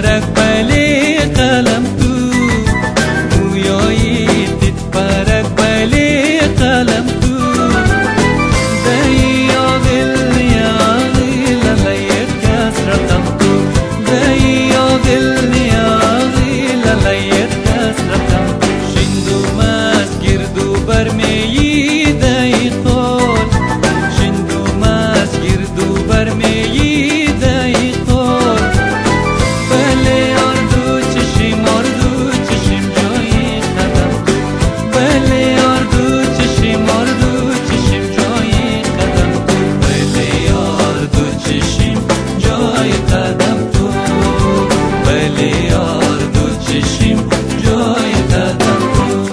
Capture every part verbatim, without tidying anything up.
تتپرک بلی قلم تو گویایی تتپرک بلی قلم تو دی آدل نیازی للیت کس رقم تو دی آدل نیازی للیت کس رقم شندو مست گردو برمیی دی خول شندو مست گردو برمیی دی خول بله آردو چشم آردو چشم جای قدم تو بله آردو چشم آردو چشم جای قدم تو بله آردو چشم جای قدم تو بله آردو چشم جای قدم تو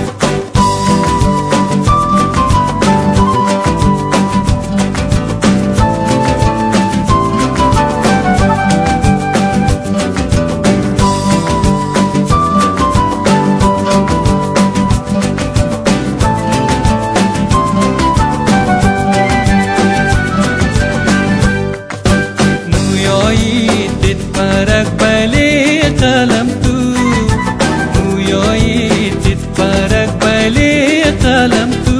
تتپرک بلی قلم تو گویایی تتپرک بلی قلم تو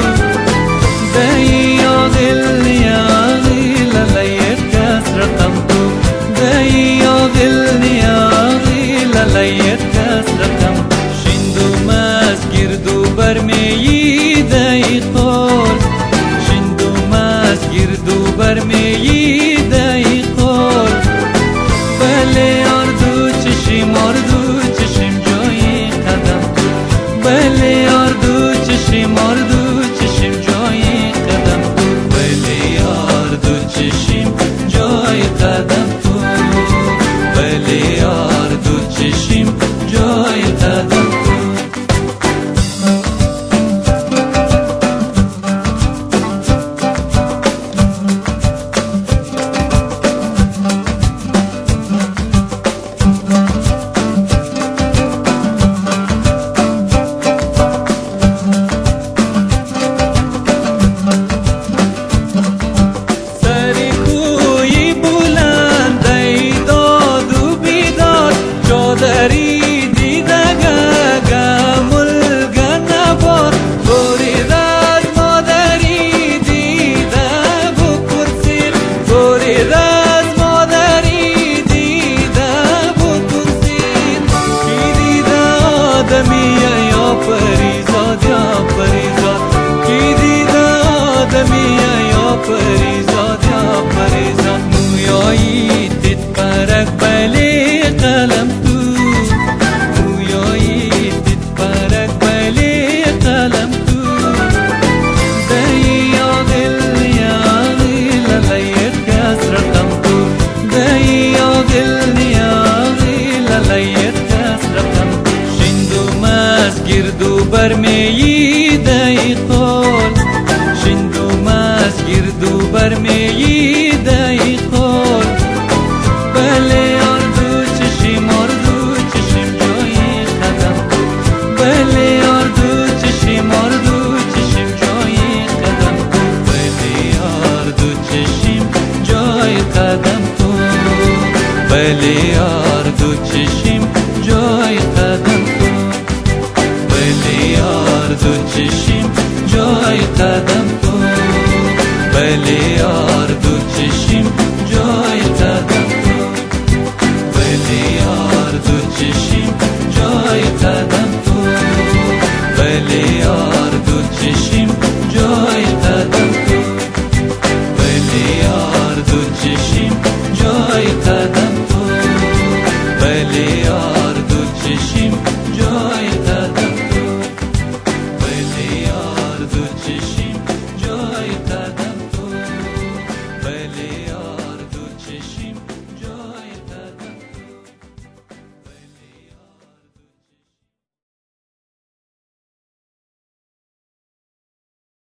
دی آدل نیازی للیت کس رقم تو دی آدل نیازی للیت کس رقم شندو مست گردو برمیی دی خول شندو مست گردو برمیی دی خول بله آردو چشم آردو چشم جای قدم تو بله آردو چشم آردو چشم جای قدم تو بله آردو چشم جای قدم تو بله آردو چشم جای قدم تو پریزاد یا پریزاد گویایی تتپرک بلی قلم تو گویایی تتپرک بلی قلم تو دی آدل نیازی للیت کس رقم تو دی آدل نیازی للیت کس رقم شندو مست گردو برمیی دی خول شندو مست گردو برمیی دی خول بله آردو چشم آردو چشم جای قدم تو بله آردو چشم آردو چشم جای قدم تو بله آردو چشم جای قدم تو بله آردو چشم جای قدم تو بله آردو چشم جای قدم تو بله آردو چشم جای قدم تو بله آردو چشم جای قدم تو بله آردو چشم